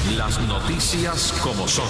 Las noticias como son.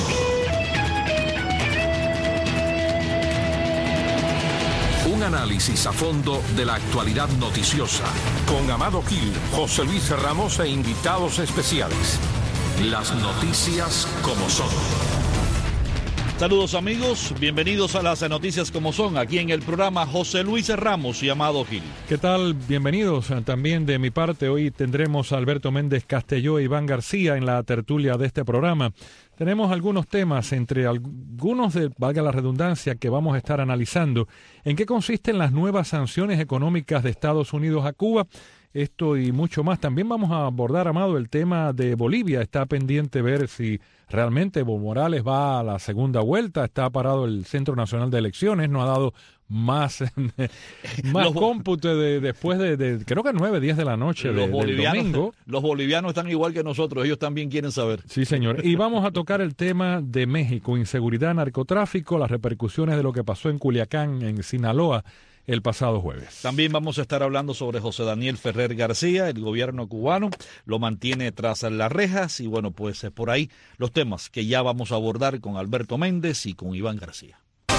Un análisis a fondo de la actualidad noticiosa. Con Amado Gil, José Luis Ramos e invitados especiales. Las noticias como son. Saludos amigos, bienvenidos a las noticias como son, aquí en el programa José Luis Ramos y Amado Gil. ¿Qué tal? Bienvenidos también de mi parte. Hoy tendremos a Alberto Méndez Castelló e Iván García en la tertulia de este programa. Tenemos algunos temas, entre algunos valga la redundancia, que vamos a estar analizando. ¿En qué consisten las nuevas sanciones económicas de Estados Unidos a Cuba? Esto y mucho más. También vamos a abordar, Amado, el tema de Bolivia. Está pendiente ver si realmente Evo Morales va a la segunda vuelta. Está parado el Centro Nacional de Elecciones. No ha dado más cómputo después de creo que 9, 10 de la noche del domingo. Los bolivianos están igual que nosotros. Ellos también quieren saber. Sí, señor. Y vamos a tocar el tema de México. Inseguridad, narcotráfico, las repercusiones de lo que pasó en Culiacán, en Sinaloa, el pasado jueves. También vamos a estar hablando sobre José Daniel Ferrer García. El gobierno cubano lo mantiene tras las rejas y bueno, pues por ahí los temas que ya vamos a abordar con Alberto Méndez y con Iván García.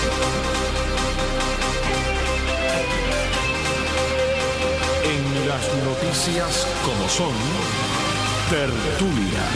En las noticias como son, tertulia.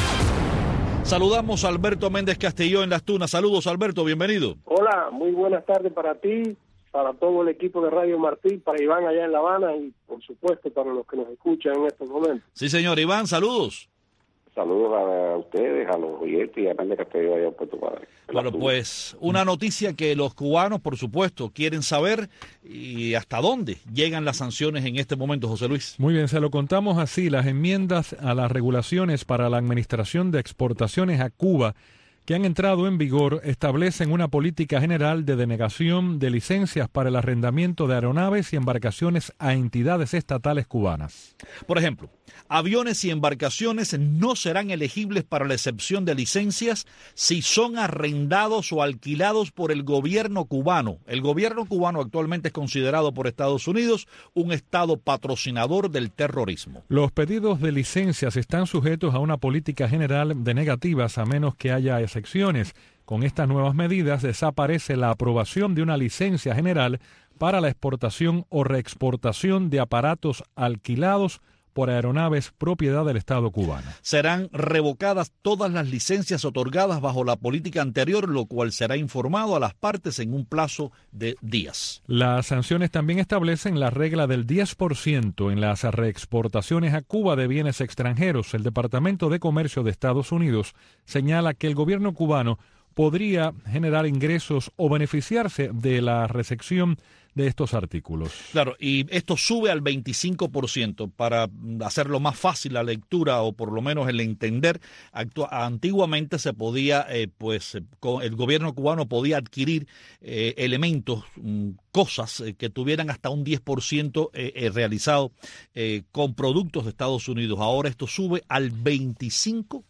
Saludamos a Alberto Méndez Castelló en Las Tunas. Saludos, Alberto, bienvenido. Hola, muy buenas tardes para ti, para todo el equipo de Radio Martí, para Iván allá en La Habana y, por supuesto, para los que nos escuchan en estos momentos. Sí, señor. Iván, saludos. Saludos a ustedes, a los oyentes y a Méndez Castelló allá en Puerto Padre. Bueno, pues una noticia que los cubanos, por supuesto, quieren saber y hasta dónde llegan las sanciones en este momento, José Luis. Muy bien, se lo contamos así. Las enmiendas a las regulaciones para la administración de exportaciones a Cuba que han entrado en vigor establecen una política general de denegación de licencias para el arrendamiento de aeronaves y embarcaciones a entidades estatales cubanas. Por ejemplo, aviones y embarcaciones no serán elegibles para la excepción de licencias si son arrendados o alquilados por el gobierno cubano. El gobierno cubano actualmente es considerado por Estados Unidos un estado patrocinador del terrorismo. Los pedidos de licencias están sujetos a una política general de negativas a menos que haya excepciones. Con estas nuevas medidas desaparece la aprobación de una licencia general para la exportación o reexportación de aparatos alquilados por aeronaves propiedad del Estado cubano. Serán revocadas todas las licencias otorgadas bajo la política anterior, lo cual será informado a las partes en un plazo de días. Las sanciones también establecen la regla del 10% en las reexportaciones a Cuba de bienes extranjeros. El Departamento de Comercio de Estados Unidos señala que el gobierno cubano podría generar ingresos o beneficiarse de la recepción de estos artículos. Claro, y esto sube al 25% para hacerlo más fácil la lectura o por lo menos el entender. Antiguamente se podía, el gobierno cubano podía adquirir elementos, cosas que tuvieran hasta un 10% realizado con productos de Estados Unidos. Ahora esto sube al 25%.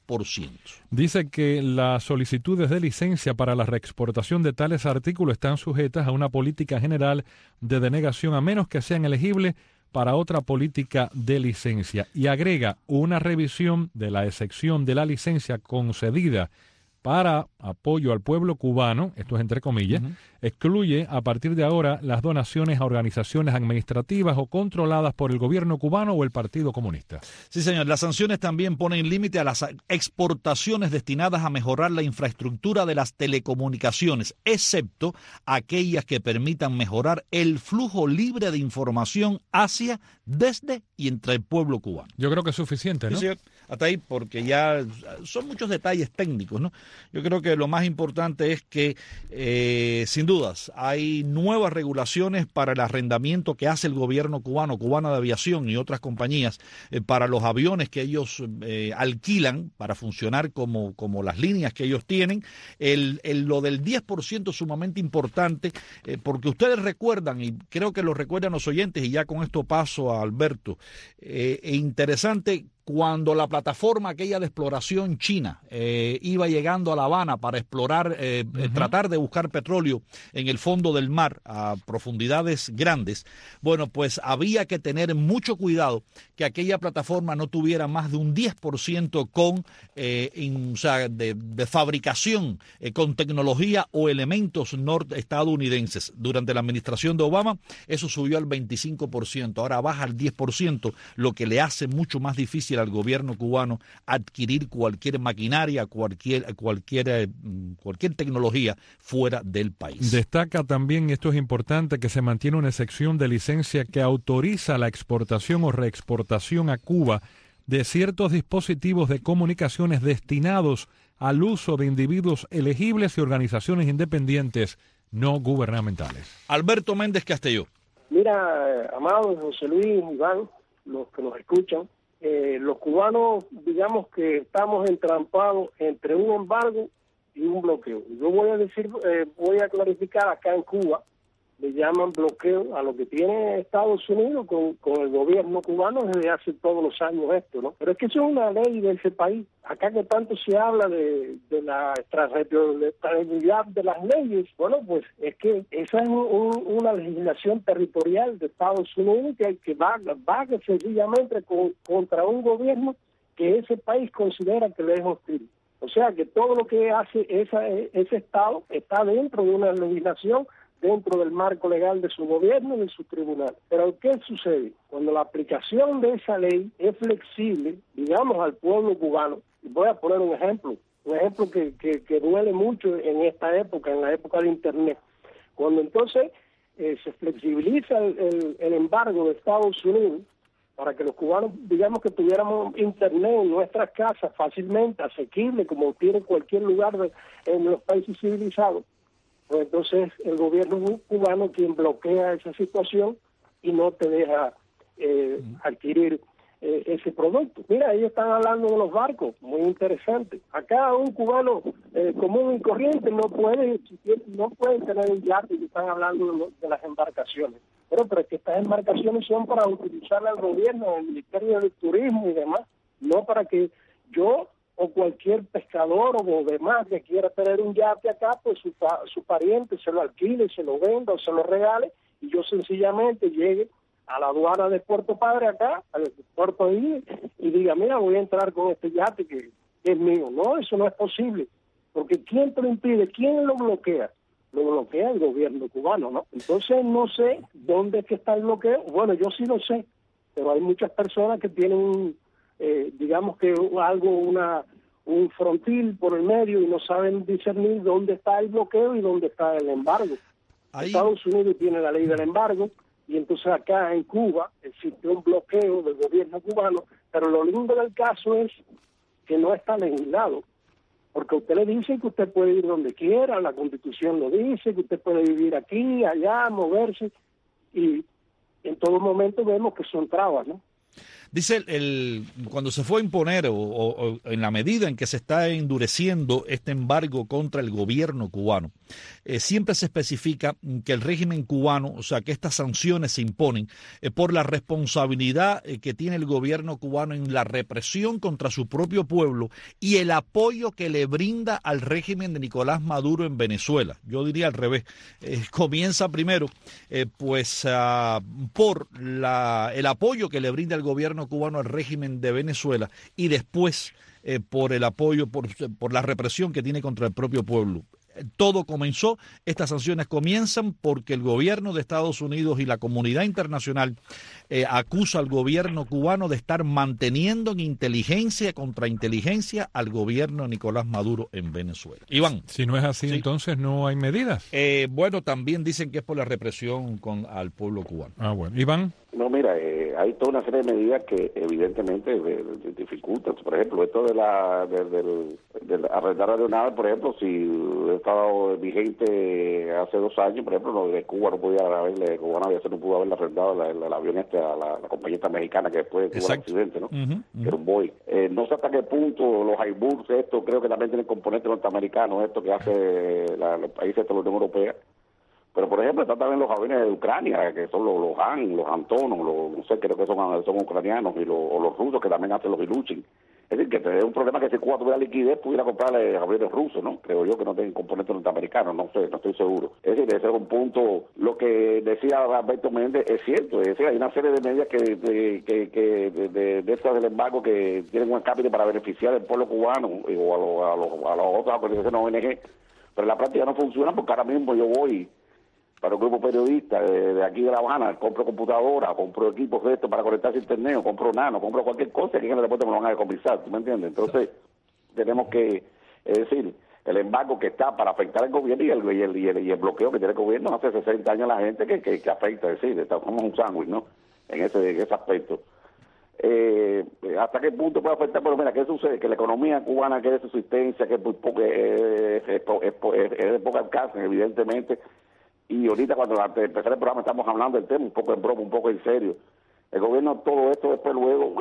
Dice que las solicitudes de licencia para la reexportación de tales artículos están sujetas a una política general de denegación a menos que sean elegibles para otra política de licencia, y agrega una revisión de la excepción de la licencia concedida para apoyo al pueblo cubano, esto es entre comillas, excluye a partir de ahora las donaciones a organizaciones administrativas o controladas por el gobierno cubano o el Partido Comunista. Sí, señor. Las sanciones también ponen límite a las exportaciones destinadas a mejorar la infraestructura de las telecomunicaciones, excepto aquellas que permitan mejorar el flujo libre de información hacia, desde y entre el pueblo cubano. Yo creo que es suficiente, ¿no? Sí, señor. Hasta ahí, porque ya son muchos detalles técnicos, ¿no? Yo creo que lo más importante es que, sin dudas, hay nuevas regulaciones para el arrendamiento que hace el gobierno cubano, Cubana de Aviación y otras compañías, para los aviones que ellos alquilan para funcionar como las líneas que ellos tienen. Lo del 10% es sumamente importante, porque ustedes recuerdan, y creo que lo recuerdan los oyentes, y ya con esto paso a Alberto, interesante. cuando la plataforma aquella de exploración china iba llegando a La Habana para explorar, tratar de buscar petróleo en el fondo del mar a profundidades grandes, bueno, pues había que tener mucho cuidado que aquella plataforma no tuviera más de un 10% con de fabricación con tecnología o elementos estadounidenses. Durante la administración de Obama eso subió al 25%, ahora baja al 10%, lo que le hace mucho más difícil al gobierno cubano adquirir cualquier maquinaria, cualquier tecnología fuera del país. Destaca también, y esto es importante, que se mantiene una excepción de licencia que autoriza la exportación o reexportación a Cuba de ciertos dispositivos de comunicaciones destinados al uso de individuos elegibles y organizaciones independientes no gubernamentales. Alberto Méndez Castelló. Mira, Amado, José Luis, Iván, los que nos escuchan, los cubanos, digamos que estamos entrampados entre un embargo y un bloqueo. Yo voy a clarificar, acá en Cuba le llaman bloqueo a lo que tiene Estados Unidos con el gobierno cubano desde hace todos los años esto, ¿no? Pero es que eso es una ley de ese país. Acá que tanto se habla de la extraterritorialidad de las leyes, bueno, pues es que esa es una legislación territorial de Estados Unidos que va sencillamente contra un gobierno que ese país considera que le es hostil. O sea que todo lo que hace ese Estado está dentro de una legislación, dentro del marco legal de su gobierno y de su tribunal. Pero ¿qué sucede? Cuando la aplicación de esa ley es flexible, digamos, al pueblo cubano, y voy a poner un ejemplo que duele mucho en esta época, en la época de Internet. Cuando entonces se flexibiliza el embargo de Estados Unidos para que los cubanos, digamos, que tuviéramos Internet en nuestras casas fácilmente, asequible, como tiene cualquier lugar en los países civilizados, pues entonces el gobierno cubano quien bloquea esa situación y no te deja adquirir ese producto. Mira, ellos están hablando de los barcos, muy interesante. Acá un cubano común y corriente no puede tener un yate, y están hablando de las embarcaciones. Pero es que estas embarcaciones son para utilizarla al gobierno, el Ministerio del Turismo y demás, no para que yo o cualquier pescador o demás que quiera tener un yate acá, pues su pariente se lo alquile, se lo venda o se lo regale, y yo sencillamente llegue a la aduana de Puerto Padre acá, al puerto ahí, y diga, mira, voy a entrar con este yate que es mío. No, eso no es posible, porque ¿quién te lo impide? ¿Quién lo bloquea? Lo bloquea el gobierno cubano, ¿no? Entonces no sé dónde es que está el bloqueo. Bueno, yo sí lo sé, pero hay muchas personas que tienen digamos que un frontil por el medio y no saben discernir dónde está el bloqueo y dónde está el embargo. Ahí Estados Unidos tiene la ley del embargo y entonces acá en Cuba existe un bloqueo del gobierno cubano, pero lo lindo del caso es que no está legislado, porque usted le dice que usted puede ir donde quiera, la Constitución lo dice, que usted puede vivir aquí, allá, moverse, y en todo momento vemos que son trabas, ¿no? Dice, cuando se fue a imponer o en la medida en que se está endureciendo este embargo contra el gobierno cubano, siempre se especifica que el régimen cubano, o sea, que estas sanciones se imponen por la responsabilidad que tiene el gobierno cubano en la represión contra su propio pueblo y el apoyo que le brinda al régimen de Nicolás Maduro en Venezuela. Yo diría al revés. Comienza primero por el apoyo que le brinda el gobierno cubano al régimen de Venezuela y después por el apoyo, por la represión que tiene contra el propio pueblo. Todo comenzó, estas sanciones comienzan porque el gobierno de Estados Unidos y la comunidad internacional acusa al gobierno cubano de estar manteniendo en inteligencia contra inteligencia al gobierno de Nicolás Maduro en Venezuela. Iván. Si no es así, ¿sí? Entonces no hay medidas. Bueno, también dicen que es por la represión al pueblo cubano. Ah, bueno. Iván. No, mira, hay toda una serie de medidas que evidentemente dificultan. Por ejemplo, esto del arrendar aeronaves, por ejemplo, si estaba vigente hace 2 años, por ejemplo, lo de Cuba no podía haberle, Cubana no pudo haberle arrendado el avión a la compañía esta mexicana que después tuvo el accidente, ¿no? Que era un Boeing. No sé hasta qué punto los Airbus, esto creo que también tienen componentes norteamericanos, esto que hace los países de la Unión Europea. Pero, por ejemplo, están también los aviones de Ucrania, que son los Han, los Antonov, no sé, creo que son ucranianos, y los rusos, que también hacen los Ilyushin. Es decir, que es un problema que si Cuba tuviera liquidez, pudiera comprarle aviones rusos, ¿no? Creo yo que no tienen componentes norteamericanos, no sé, no estoy seguro. Es decir, ese es un punto. Lo que decía Alberto Méndez es cierto, es decir, hay una serie de medidas de estas del embargo que tienen un escape para beneficiar al pueblo cubano o a las otras organizaciones ONG, pero en la práctica no funciona porque ahora mismo yo voy para un grupo periodista de aquí de La Habana, compro computadora, compro equipos de esto para conectarse a internet, compro nano, compro cualquier cosa, y aquí en el aeropuerto me lo van a decomisar, ¿tú me entiendes? Entonces, tenemos que, es decir, el embargo que está para afectar al gobierno y el bloqueo que tiene el gobierno hace 60 años a la gente que afecta, es decir, estamos un sándwich, ¿no? En ese aspecto. ¿Hasta qué punto puede afectar? Pero mira, ¿qué sucede? Que la economía cubana quiere subsistencia, que es de poco alcance, evidentemente. Y ahorita cuando antes de empezar el programa estamos hablando del tema, un poco en broma, un poco en serio. El gobierno todo esto después luego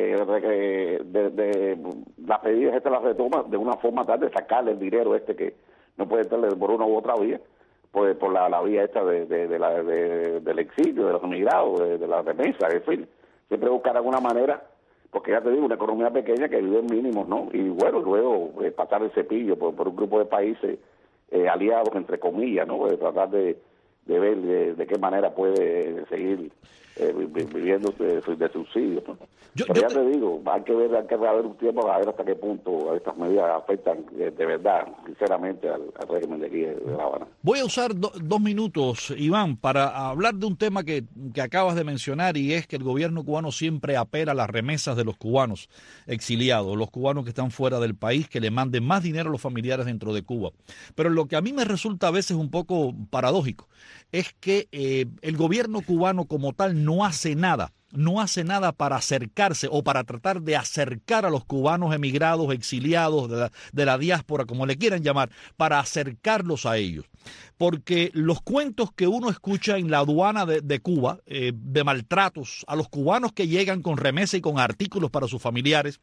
de las medidas estas las retoma de una forma tal de sacarle el dinero que no puede estar por una u otra vía, pues por la vía esta del exilio, de los emigrados, de la remesa, en fin. Siempre buscar alguna manera, porque ya te digo, una economía pequeña que vive en mínimos, ¿no? Y bueno, luego pasar el cepillo por un grupo de países aliados, entre comillas, ¿no? Tratar de ver de qué manera puede seguir viviendo de subsidios, ¿no? Pero ya te digo, hay que ver un tiempo a ver hasta qué punto estas medidas afectan de verdad, sinceramente, al régimen de aquí de La Habana. Voy a usar 2 minutos, Iván, para hablar de un tema que acabas de mencionar, y es que el gobierno cubano siempre apela a las remesas de los cubanos exiliados, los cubanos que están fuera del país, que le manden más dinero a los familiares dentro de Cuba. Pero lo que a mí me resulta a veces un poco paradójico es que el gobierno cubano como tal no hace nada para acercarse o para tratar de acercar a los cubanos emigrados, exiliados de la diáspora, como le quieran llamar, para acercarlos a ellos. Porque los cuentos que uno escucha en la aduana de Cuba, de maltratos a los cubanos que llegan con remesa y con artículos para sus familiares,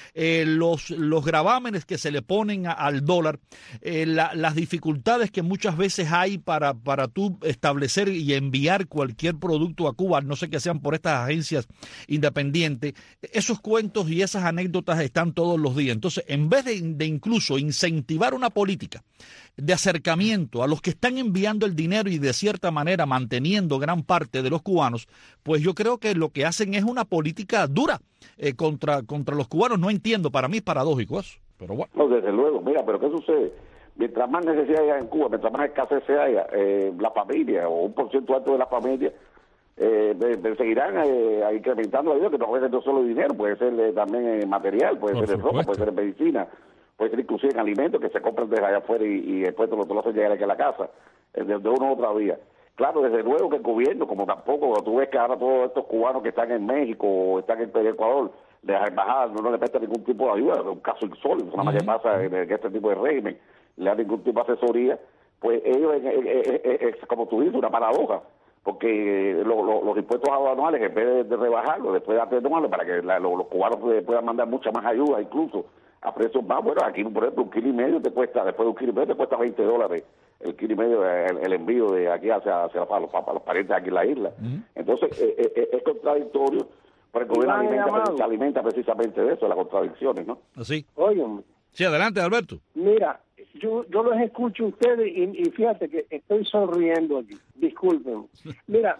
los gravámenes que se le ponen al dólar, las dificultades que muchas veces hay para tú establecer y enviar cualquier producto a Cuba, no sé que sean por estas agencias independientes, esos cuentos y esas anécdotas están todos los días. Entonces, en vez de incluso incentivar una política de acercamiento a los que están enviando el dinero y de cierta manera manteniendo gran parte de los cubanos, pues yo creo que lo que hacen es una política dura contra los cubanos. No entiendo, para mí es paradójico eso, pero bueno. No, desde luego, mira, pero ¿qué sucede? Mientras más necesidad haya en Cuba, mientras más escasez haya, la familia o un porcentaje alto de la familia seguirán incrementando la vida, que no puede ser no solo dinero, puede ser también material, puede ser en ropa, puede ser en medicina, puede ser inclusive en alimentos que se compran desde allá afuera y después te lo hacen llegar aquí a la casa, de una u otra vía. Claro, desde luego que el gobierno, como tampoco, tú ves que ahora todos estos cubanos que están en México o están en Ecuador, de las embajadas no le prestan ningún tipo de ayuda, es un caso insólito, nada más que pasa en este tipo de régimen, le dan ningún tipo de asesoría, pues ellos, como tú dices, una paradoja, porque los impuestos aduanales, en vez de rebajarlos, después de atenuarlos para que los cubanos puedan mandar mucha más ayuda, incluso a precios más, bueno, aquí por ejemplo un kilo y medio te cuesta, después de un kilo y medio te cuesta $20 el kilo y medio, el envío de aquí hacia los parientes aquí en la isla. Entonces es contradictorio, pero el gobierno se alimenta precisamente de eso, de las contradicciones, ¿no? Así. Óyeme. Sí, adelante, Alberto. Mira, yo los escucho a ustedes y fíjate que estoy sonriendo aquí, disculpen. Mira,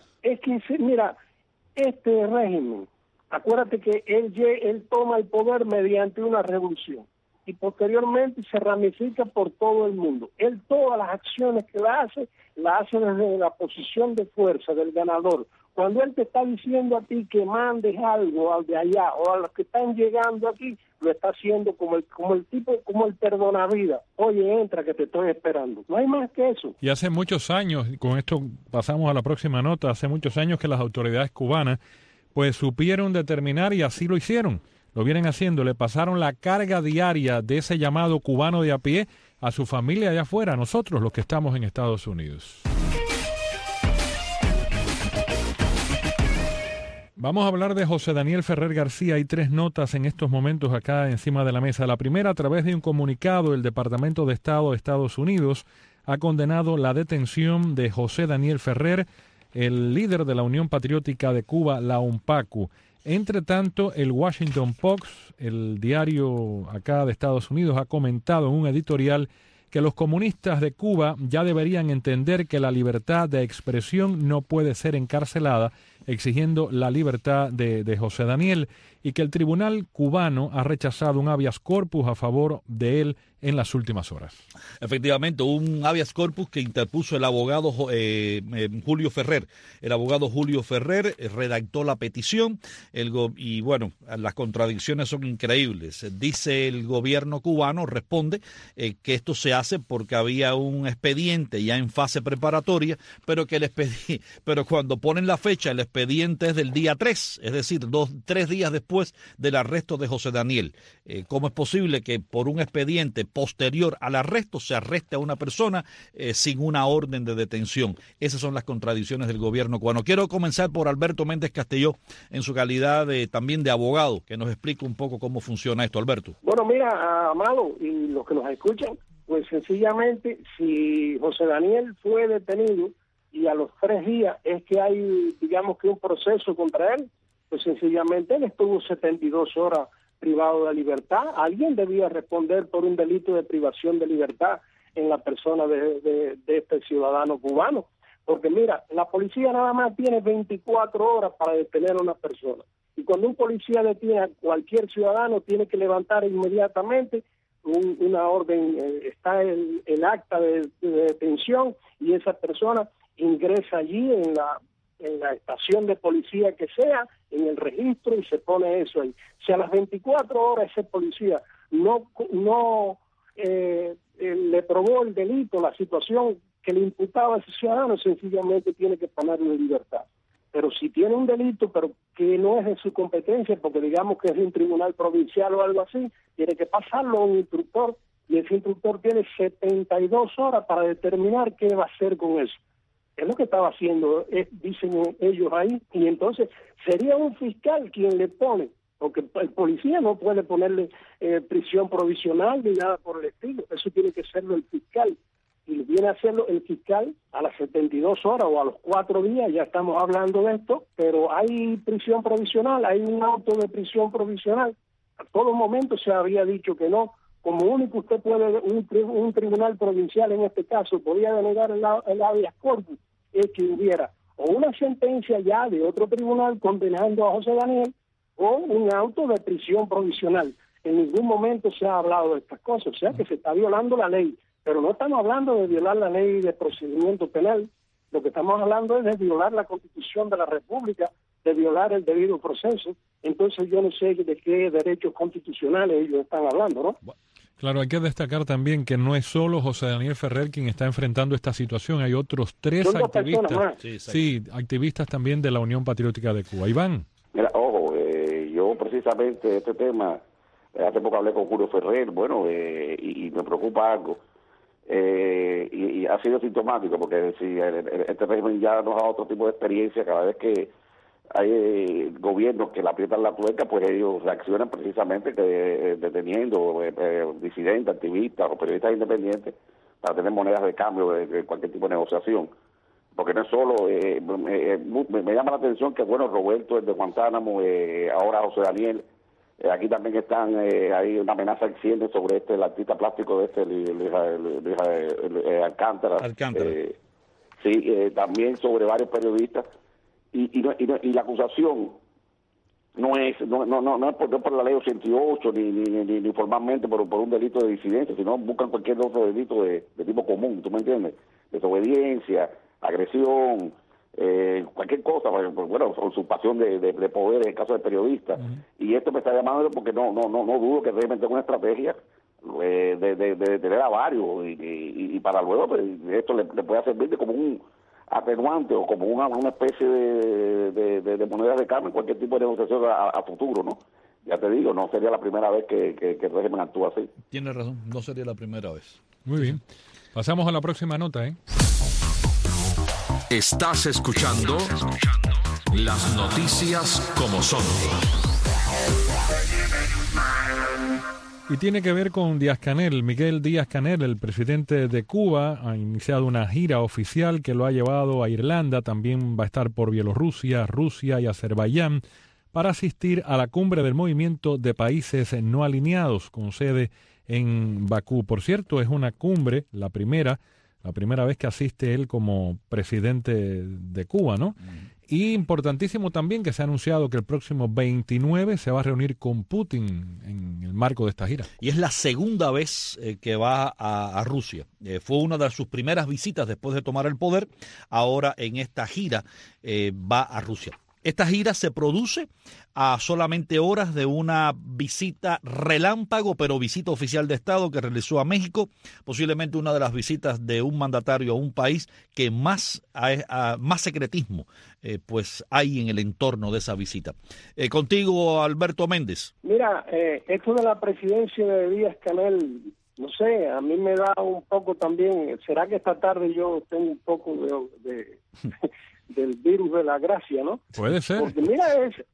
este régimen, acuérdate que él toma el poder mediante una revolución y posteriormente se ramifica por todo el mundo. Él todas las acciones que la hace desde la posición de fuerza del ganador. Cuando él te está diciendo a ti que mandes algo al de allá o a los que están llegando aquí, lo está haciendo como el perdonavidas. Oye, entra que te estoy esperando. No hay más que eso. Y hace muchos años, con esto pasamos a la próxima nota, hace muchos años que las autoridades cubanas pues supieron determinar y así lo hicieron. Lo vienen haciendo, le pasaron la carga diaria de ese llamado cubano de a pie a su familia allá afuera, a nosotros los que estamos en Estados Unidos. Vamos a hablar de José Daniel Ferrer García. Hay 3 notas en estos momentos acá encima de la mesa. La primera, a través de un comunicado del Departamento de Estado de Estados Unidos, ha condenado la detención de José Daniel Ferrer, el líder de la Unión Patriótica de Cuba, la UNPACU. Entre tanto, el Washington Post, el diario acá de Estados Unidos, ha comentado en un editorial que los comunistas de Cuba ya deberían entender que la libertad de expresión no puede ser encarcelada, exigiendo la libertad de José Daniel, y que el tribunal cubano ha rechazado un habeas corpus a favor de él en las últimas horas. Efectivamente, un habeas corpus que interpuso el abogado Julio Ferrer. El abogado Julio Ferrer redactó la petición y bueno, las contradicciones son increíbles. Dice el gobierno cubano, responde que esto se hace porque había un expediente ya en fase preparatoria, pero cuando ponen la fecha, el expediente es del día 3, es decir, 3 días después del arresto de José Daniel. ¿Cómo es posible que por un expediente posterior al arresto se arreste a una persona sin una orden de detención? Esas son las contradicciones del gobierno cubano. Quiero comenzar por Alberto Méndez Castelló, en su calidad también de abogado, que nos explique un poco cómo funciona esto. Alberto. Bueno, mira, Amado, y los que nos escuchan, pues sencillamente, si José Daniel fue detenido y a los 3 días es que hay, digamos que un proceso contra él, pues sencillamente él estuvo 72 horas privado de libertad. Alguien debía responder por un delito de privación de libertad en la persona de este ciudadano cubano. Porque mira, la policía nada más tiene 24 horas para detener a una persona. Y cuando un policía detiene a cualquier ciudadano, tiene que levantar inmediatamente una orden, está el acta de detención, y esa persona ingresa allí en la estación de policía que sea, en el registro, y se pone eso ahí. Si a las 24 horas ese policía no le probó el delito, la situación que le imputaba a ese ciudadano, sencillamente tiene que ponerlo en libertad. Pero si tiene un delito, pero que no es de su competencia, porque digamos que es de un tribunal provincial o algo así, tiene que pasarlo a un instructor, y ese instructor tiene 72 horas para determinar qué va a hacer con eso. Es lo que estaba haciendo, dicen ellos ahí, y entonces sería un fiscal quien le pone, porque el policía no puede ponerle prisión provisional ni nada por el estilo, eso tiene que serlo el fiscal, y viene a hacerlo el fiscal a las 72 horas o a los 4 días, ya estamos hablando de esto, pero hay prisión provisional, hay un auto de prisión provisional. A todo momento se había dicho que no. Como único usted puede, un tribunal provincial en este caso, podía denegar el habeas corpus, es que hubiera o una sentencia ya de otro tribunal condenando a José Daniel o un auto de prisión provisional. En ningún momento se ha hablado de estas cosas, o sea que se está violando la ley, pero no estamos hablando de violar la ley de procedimiento penal, lo que estamos hablando es de violar la Constitución de la República, de violar el debido proceso. Entonces yo no sé de qué derechos constitucionales ellos están hablando, ¿no? Claro, hay que destacar también que no es solo José Daniel Ferrer quien está enfrentando esta situación, hay otros 3 activistas, sí, activistas también de la Unión Patriótica de Cuba. Iván. Mira, ojo, yo precisamente este tema, hace poco hablé con Julio Ferrer, bueno, y me preocupa algo, y ha sido sintomático, porque si este régimen ya nos da otro tipo de experiencia, cada vez que hay gobiernos que le aprietan la tuerca, pues ellos reaccionan precisamente deteniendo disidentes, activistas o periodistas independientes para tener monedas de cambio de cualquier tipo de negociación. Porque no es solo, me llama la atención que, bueno, Roberto, el de Guantánamo, ahora José Daniel, aquí también están, hay una amenaza exciende sobre el artista plástico Alcántara. Sí, también sobre varios periodistas. Y la acusación no es por la ley 88 ni formalmente por un delito de disidencia, sino buscan cualquier otro delito de tipo común, ¿tú me entiendes? Desobediencia, agresión, cualquier cosa, bueno, usurpación de poder en el caso de periodistas. Y esto me está llamando porque no dudo que realmente es una estrategia de tener a varios y para luego pues, esto le pueda servir de como un atenuante o como una especie de moneda de cambio en cualquier tipo de negociación a futuro, ¿no? Ya te digo, no sería la primera vez que el régimen actúa así. Tienes razón, no sería la primera vez. Muy bien. Pasamos a la próxima nota, Estás escuchando las noticias como son. Y tiene que ver con Díaz-Canel. Miguel Díaz-Canel, el presidente de Cuba, ha iniciado una gira oficial que lo ha llevado a Irlanda. También va a estar por Bielorrusia, Rusia y Azerbaiyán para asistir a la cumbre del movimiento de países no alineados con sede en Bakú. Por cierto, es una cumbre, la primera vez que asiste él como presidente de Cuba, ¿no? Y importantísimo también que se ha anunciado que el próximo 29 se va a reunir con Putin en el marco de esta gira. Y es la segunda vez que va a Rusia. Fue una de sus primeras visitas después de tomar el poder. Ahora en esta gira va a Rusia. Esta gira se produce a solamente horas de una visita relámpago, pero visita oficial de Estado que realizó a México, posiblemente una de las visitas de un mandatario a un país que más secretismo pues hay en el entorno de esa visita. Contigo, Alberto Méndez. Mira, esto de la presidencia de Díaz-Canel, no sé, a mí me da un poco también, ¿será que esta tarde yo tengo un poco de del virus de la gracia, ¿no? Puede ser. Porque mira,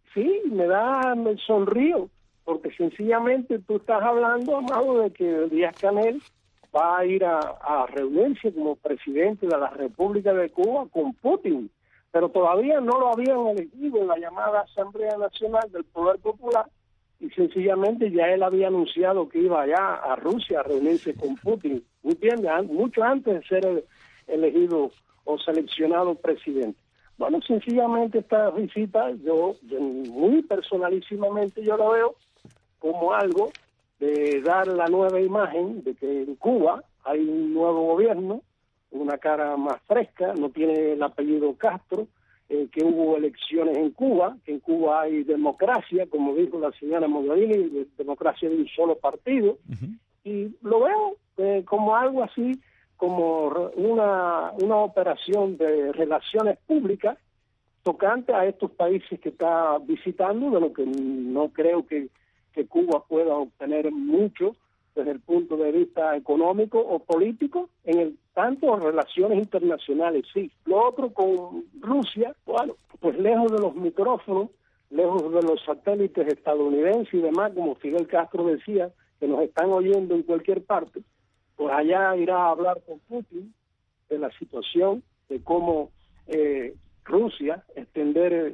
me sonrío, porque sencillamente tú estás hablando, Amado, de que Díaz-Canel va a ir a reunirse como presidente de la República de Cuba con Putin, pero todavía no lo habían elegido en la llamada Asamblea Nacional del Poder Popular, y sencillamente ya él había anunciado que iba allá a Rusia a reunirse con Putin, ¿entiendes? Mucho antes de ser elegido o seleccionado presidente. Bueno, sencillamente esta visita, yo muy personalísimamente yo la veo como algo de dar la nueva imagen de que en Cuba hay un nuevo gobierno, una cara más fresca, no tiene el apellido Castro, que hubo elecciones en Cuba, que en Cuba hay democracia, como dijo la señora Mogherini, democracia de un solo partido, y lo veo como algo así, como una operación de relaciones públicas tocante a estos países que está visitando, de lo que no creo que Cuba pueda obtener mucho desde el punto de vista económico o político, tanto en relaciones internacionales, sí. Lo otro con Rusia, bueno, pues lejos de los micrófonos, lejos de los satélites estadounidenses y demás, como Fidel Castro decía, que nos están oyendo en cualquier parte, pues allá irá a hablar con Putin de la situación, de cómo Rusia extender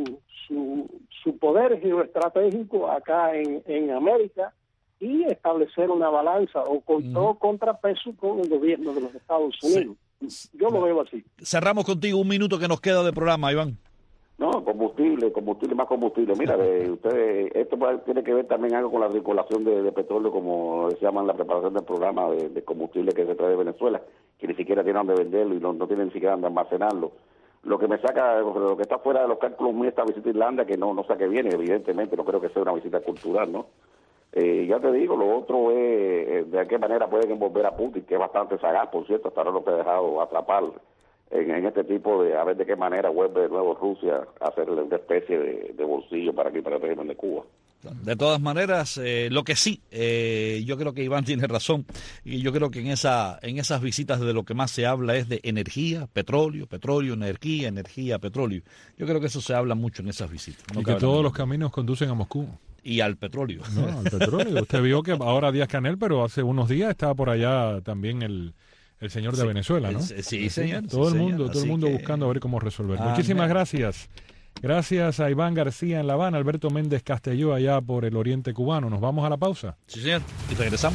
su poder geoestratégico acá en América y establecer una balanza o todo contrapeso con el gobierno de los Estados Unidos. Sí. Yo lo veo así. Cerramos contigo un minuto que nos queda de programa, Iván. No, combustible, más combustible. Mira, ustedes, esto tiene que ver también algo con la circulación de petróleo, como se llama en la preparación del programa de combustible que se trae de Venezuela, que ni siquiera tienen donde venderlo y no tienen ni siquiera donde almacenarlo. Lo que me saca, lo que está fuera de los cálculos míos, esta visita a Irlanda, que no sé a qué viene, evidentemente, no creo que sea una visita cultural, ¿no? Ya te digo, lo otro es de qué manera pueden envolver a Putin, que es bastante sagaz, por cierto, hasta ahora no te ha dejado atrapar en este tipo de, a ver de qué manera vuelve de nuevo Rusia a hacerle una especie de bolsillo para aquí, para el régimen de Cuba. De todas maneras, lo que sí, yo creo que Iván tiene razón, y yo creo que en esas visitas de lo que más se habla es de energía, petróleo, energía, petróleo. Yo creo que eso se habla mucho en esas visitas. Y que todos los caminos conducen a Moscú. Y al petróleo. No, al petróleo. Usted vio que ahora Díaz-Canel, pero hace unos días estaba por allá también el señor de Venezuela, ¿no? Sí, señor. Todo el mundo buscando a ver cómo resolver. Muchísimas gracias. Gracias a Iván García en La Habana, Alberto Méndez Castelló allá por el oriente cubano. Nos vamos a la pausa. Sí, señor. Y regresamos.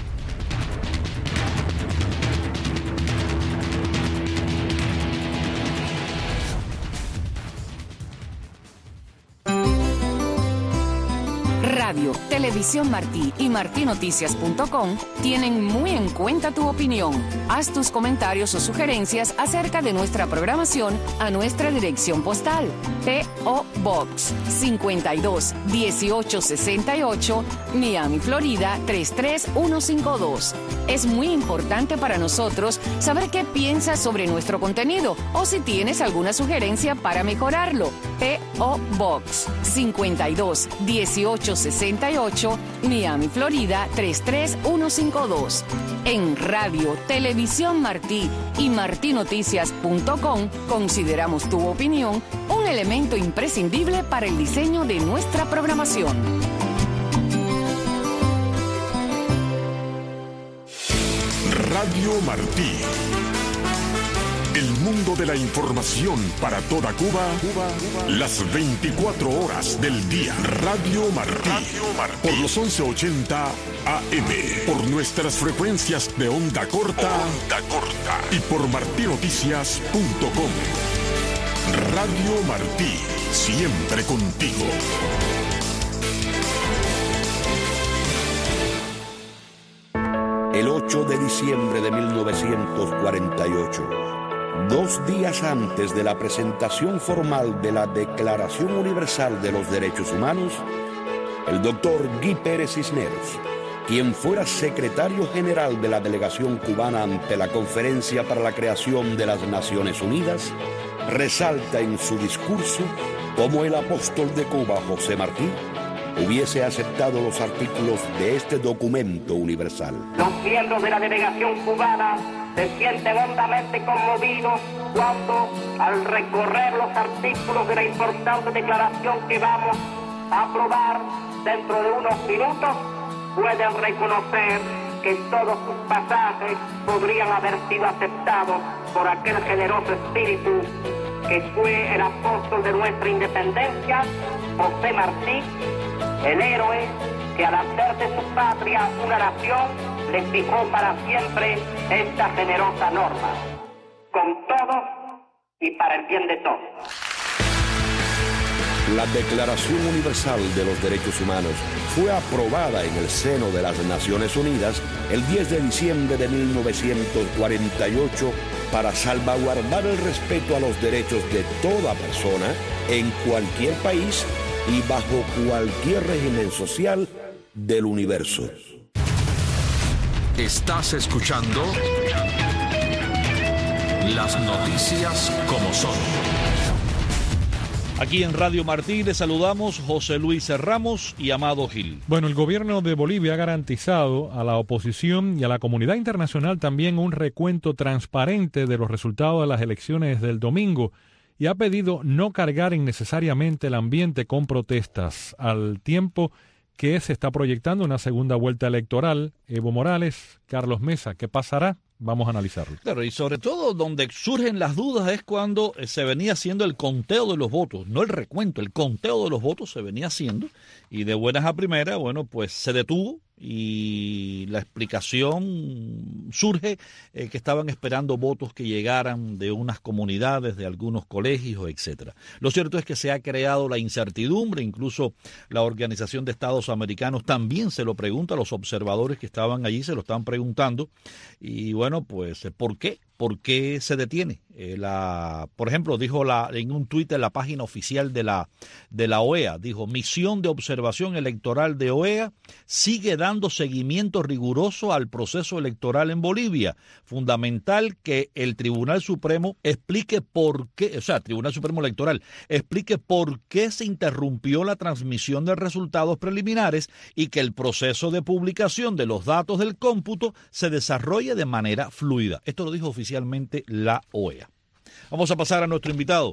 Radio, Televisión Martí y martinoticias.com tienen muy en cuenta tu opinión. Haz tus comentarios o sugerencias acerca de nuestra programación a nuestra dirección postal. P.O. Box 52 1868, Miami, Florida 33152. Es muy importante para nosotros saber qué piensas sobre nuestro contenido o si tienes alguna sugerencia para mejorarlo. P.O. Box 52 1868, Miami, Florida 33152. En Radio, Televisión Martí y martinoticias.com consideramos tu opinión un elemento imprescindible para el diseño de nuestra programación. Radio Martí. El mundo de la información para toda Cuba, las 24 horas del día. Radio Martí. Por los 1180 AM. Por nuestras frecuencias de onda corta. Y por martinoticias.com. Radio Martí. Siempre contigo. El 8 de diciembre de 1948, 2 días antes de la presentación formal de la Declaración Universal de los Derechos Humanos, el doctor Guy Pérez Cisneros, quien fuera secretario general de la delegación cubana ante la Conferencia para la Creación de las Naciones Unidas, resalta en su discurso cómo el apóstol de Cuba, José Martí, hubiese aceptado los artículos de este documento universal. Los miembros de la delegación cubana se sienten hondamente conmovidos cuando, al recorrer los artículos de la importante declaración que vamos a aprobar dentro de unos minutos, pueden reconocer que todos sus pasajes podrían haber sido aceptados por aquel generoso espíritu que fue el apóstol de nuestra independencia, José Martí, el héroe que al hacer de su patria una nación le fijó para siempre esta generosa norma, con todos y para el bien de todos. La Declaración Universal de los Derechos Humanos fue aprobada en el seno de las Naciones Unidas el 10 de diciembre de 1948 para salvaguardar el respeto a los derechos de toda persona en cualquier país y bajo cualquier régimen social del universo. Estás escuchando las noticias como son. Aquí en Radio Martí les saludamos José Luis Ramos y Amado Gil. Bueno, el gobierno de Bolivia ha garantizado a la oposición y a la comunidad internacional también un recuento transparente de los resultados de las elecciones del domingo y ha pedido no cargar innecesariamente el ambiente con protestas, al tiempo que se está proyectando una segunda vuelta electoral. Evo Morales, Carlos Mesa, ¿qué pasará? Vamos a analizarlo. Claro, y sobre todo donde surgen las dudas es cuando se venía haciendo el conteo de los votos, no el recuento, el conteo de los votos se venía haciendo y de buenas a primeras, bueno, pues se detuvo y la explicación surge que estaban esperando votos que llegaran de unas comunidades, de algunos colegios, etcétera. Lo cierto es que se ha creado la incertidumbre, incluso la Organización de Estados Americanos también se lo pregunta, los observadores que estaban allí se lo están preguntando y bueno, pues ¿por qué? ¿Por qué se detiene? Por ejemplo, dijo en un tuit en la página oficial de la OEA, dijo, misión de observación electoral de OEA sigue dando seguimiento riguroso al proceso electoral en Bolivia. Fundamental que el Tribunal Supremo explique por qué, o sea, Tribunal Supremo Electoral, explique por qué se interrumpió la transmisión de resultados preliminares y que el proceso de publicación de los datos del cómputo se desarrolle de manera fluida. Esto lo dijo oficialmente la OEA. Vamos a pasar a nuestro invitado.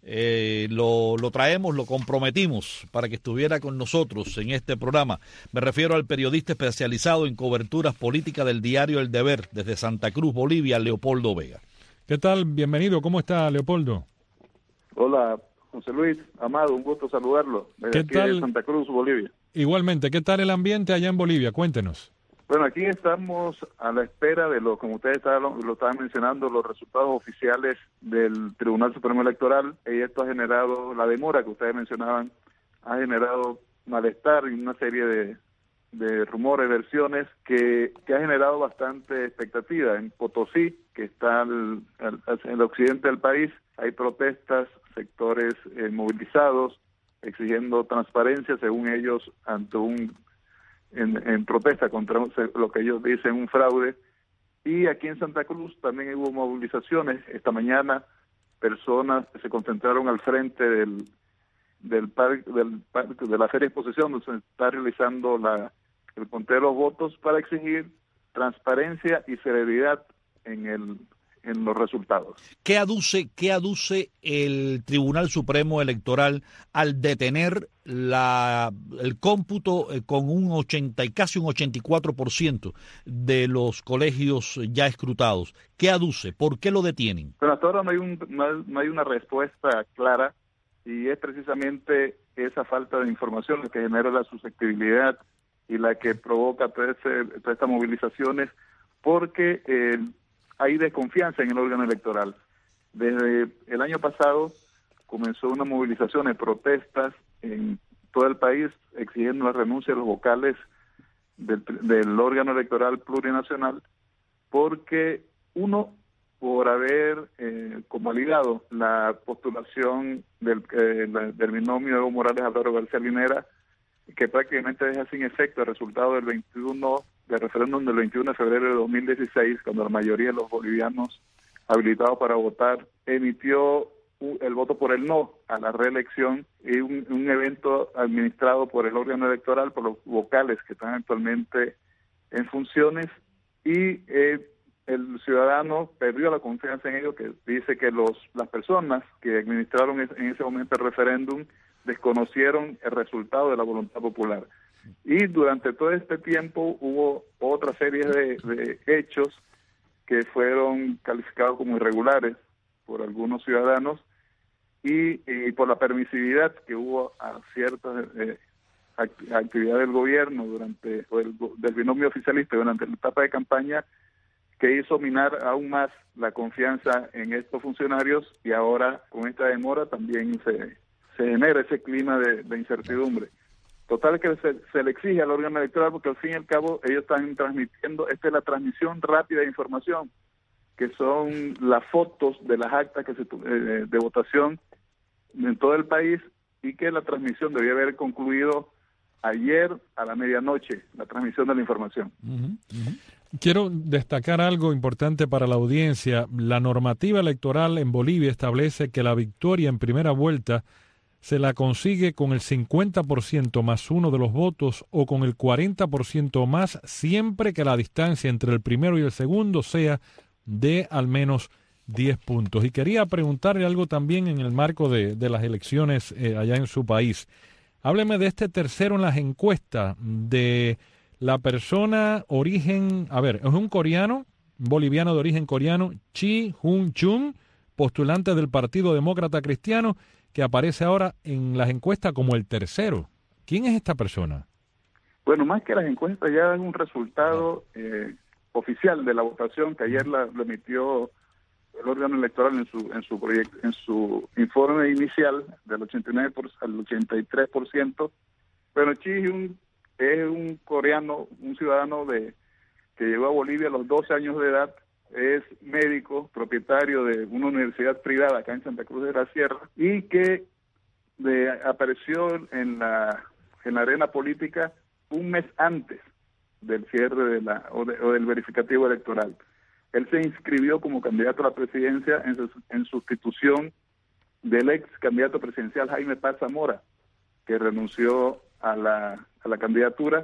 Lo traemos, lo comprometimos para que estuviera con nosotros en este programa. Me refiero al periodista especializado en coberturas políticas del diario El Deber, desde Santa Cruz, Bolivia, Leopoldo Vega. ¿Qué tal? Bienvenido. ¿Cómo está, Leopoldo? Hola, José Luis, Amado, un gusto saludarlo. Desde aquí de Santa Cruz, Bolivia. Igualmente, ¿qué tal el ambiente allá en Bolivia? Cuéntenos. Bueno, aquí estamos a la espera de como ustedes lo estaban mencionando, los resultados oficiales del Tribunal Supremo Electoral. Y esto ha generado, la demora que ustedes mencionaban, ha generado malestar y una serie de rumores, versiones, que ha generado bastante expectativa. En Potosí, que está en el occidente del país, hay protestas, sectores movilizados, exigiendo transparencia, según ellos, ante en protesta contra lo que ellos dicen un fraude. Y aquí en Santa Cruz también hubo movilizaciones. Esta mañana personas se concentraron al frente del parque de la Feria Exposición, donde se está realizando el conteo de los votos, para exigir transparencia y celeridad en en los resultados. ¿Qué aduce el Tribunal Supremo Electoral al detener el cómputo con casi un 84% de los colegios ya escrutados? ¿Qué aduce? ¿Por qué lo detienen? Pero hasta ahora no hay una respuesta clara, y es precisamente esa falta de información la que genera la susceptibilidad y la que provoca todas estas movilizaciones, porque hay desconfianza en el órgano electoral. Desde el año pasado comenzó una movilización de protestas en todo el país exigiendo la renuncia de los vocales del órgano electoral plurinacional, porque uno, por haber convalidado la postulación del binomio Evo Morales-Álvaro García Linera, que prácticamente deja sin efecto el resultado del referéndum del 21 de febrero de 2016, cuando la mayoría de los bolivianos habilitados para votar emitió el voto por el no a la reelección, y un evento administrado por el órgano electoral, por los vocales que están actualmente en funciones, y el ciudadano perdió la confianza en ello, que dice que las personas que administraron en ese momento el referéndum desconocieron el resultado de la voluntad popular. Y durante todo este tiempo hubo otra serie de hechos que fueron calificados como irregulares por algunos ciudadanos, y por la permisividad que hubo a ciertas actividades del gobierno del binomio oficialista durante la etapa de campaña, que hizo minar aún más la confianza en estos funcionarios, y ahora con esta demora también se genera ese clima de incertidumbre. Total, que se le exige al órgano electoral, porque al fin y al cabo ellos están transmitiendo, esta es la transmisión rápida de información, que son las fotos de las actas de votación en todo el país, y que la transmisión debía haber concluido ayer a la medianoche, la transmisión de la información. Quiero destacar algo importante para la audiencia. La normativa electoral en Bolivia establece que la victoria en primera vuelta se la consigue con el 50% más uno de los votos, o con el 40% más, siempre que la distancia entre el primero y el segundo sea de al menos 10 puntos. Y quería preguntarle algo también en el marco de las elecciones allá en su país. Hábleme de este tercero en las encuestas, de la persona es un coreano, boliviano de origen coreano, Chi Hun-chung, postulante del Partido Demócrata Cristiano, que aparece ahora en las encuestas como el tercero. ¿Quién es esta persona? Bueno, más que las encuestas, ya es un resultado oficial de la votación que ayer lo emitió el órgano electoral en su informe inicial del 89 al 83%. Pero Chi Hyun es un coreano, un ciudadano que llegó a Bolivia a los 12 años de edad, es médico, propietario de una universidad privada acá en Santa Cruz de la Sierra, y que apareció en la arena política un mes antes del cierre o del verificativo electoral. Él se inscribió como candidato a la presidencia en sustitución del ex candidato presidencial Jaime Paz Zamora, que renunció a la candidatura.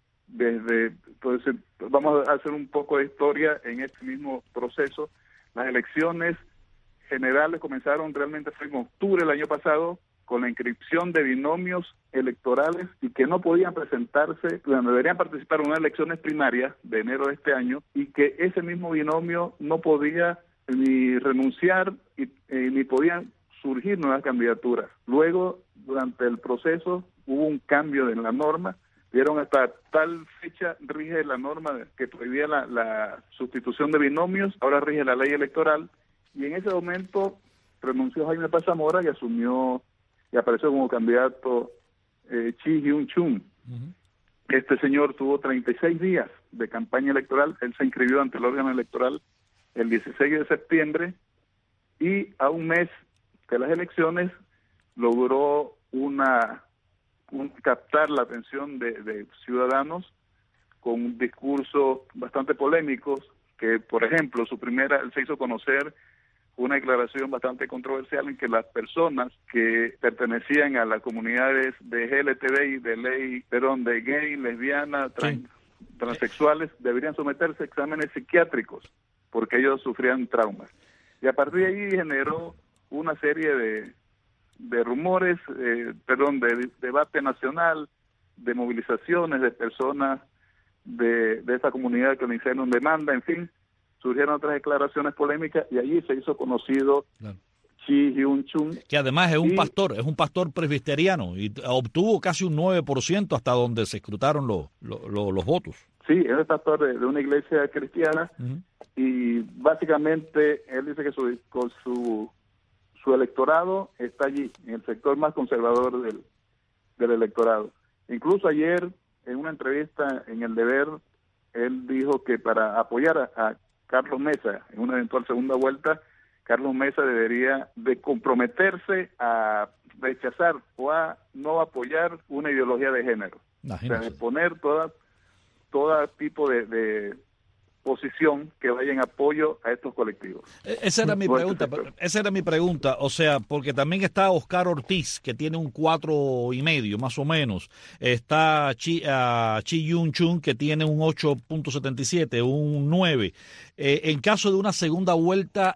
Entonces, vamos a hacer un poco de historia en este mismo proceso. Las elecciones generales comenzaron realmente fue en octubre del año pasado, con la inscripción de binomios electorales, y que no podían presentarse, deberían participar en unas elecciones primarias de enero de este año, y que ese mismo binomio no podía ni renunciar ni podían surgir nuevas candidaturas. Luego, durante el proceso, hubo un cambio en la norma. Dieron hasta tal fecha rige la norma que prohibía la sustitución de binomios, ahora rige la ley electoral, y en ese momento renunció Jaime Paz Zamora y apareció como candidato Chi Hyun-chung. Este señor tuvo 36 días de campaña electoral. Él se inscribió ante el órgano electoral el 16 de septiembre, y a un mes de las elecciones logró captar la atención de ciudadanos con un discurso bastante polémicos, que por ejemplo él se hizo conocer una declaración bastante controversial en que las personas que pertenecían a las comunidades de LGTBI, de gay, lesbiana, transexuales, deberían someterse a exámenes psiquiátricos porque ellos sufrían traumas. Y a partir de ahí generó una serie de rumores, de debate nacional, de movilizaciones de personas de esta comunidad que le hicieron demanda, en fin, surgieron otras declaraciones polémicas y allí se hizo conocido Chi Hyun-chung, que además es un pastor presbiteriano y obtuvo casi un 9% hasta donde se escrutaron los votos. Sí, es el pastor de una iglesia cristiana y básicamente él dice que su electorado está allí, en el sector más conservador del electorado. Incluso ayer, en una entrevista en El Deber, él dijo que para apoyar a Carlos Mesa en una eventual segunda vuelta, Carlos Mesa debería de comprometerse a rechazar o a no apoyar una ideología de género. Imagínese. O sea, de poner todo tipo de posición que vaya en apoyo a estos colectivos. Esa era mi pregunta, o sea, porque también está Oscar Ortiz, que tiene un 4,5 más o menos, está Chi Hyun-chung, que tiene un 8.77, un 9. En caso de una segunda vuelta,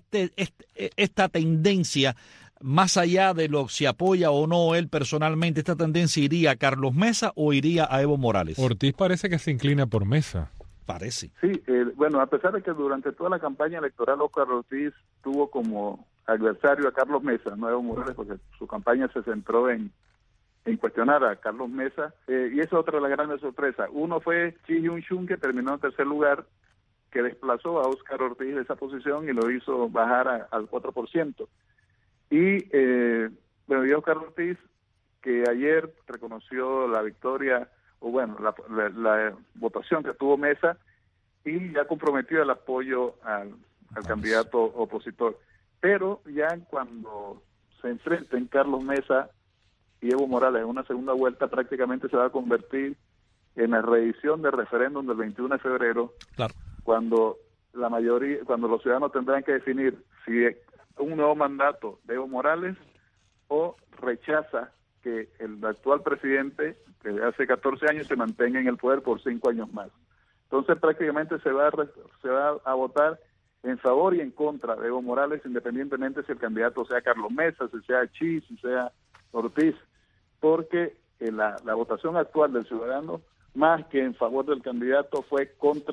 esta tendencia, más allá de lo que se apoya o no él personalmente, ¿esta tendencia iría a Carlos Mesa o iría a Evo Morales? Ortiz parece que se inclina por Mesa. Parece. Sí, bueno, a pesar de que durante toda la campaña electoral Oscar Ortiz tuvo como adversario a Carlos Mesa, no a Evo Morales, porque su campaña se centró en cuestionar a Carlos Mesa, y esa es otra de las grandes sorpresas. Uno fue Chi Hyun-chung, que terminó en tercer lugar, que desplazó a Oscar Ortiz de esa posición y lo hizo bajar al 4%. Y Oscar Ortiz, que ayer reconoció la victoria, o bueno, la votación que tuvo Mesa, y ya comprometió el apoyo al candidato opositor. Pero ya cuando se enfrenten Carlos Mesa y Evo Morales en una segunda vuelta, prácticamente se va a convertir en la reedición del referéndum del 21 de febrero, claro, cuando los ciudadanos tendrán que definir si un nuevo mandato de Evo Morales o rechaza que el actual presidente, que hace 14 años, se mantenga en el poder por 5 años más. Entonces prácticamente se va a votar en favor y en contra de Evo Morales, independientemente si el candidato sea Carlos Mesa, si sea Chi, si sea Ortiz, porque la votación actual del ciudadano, más que en favor del candidato, fue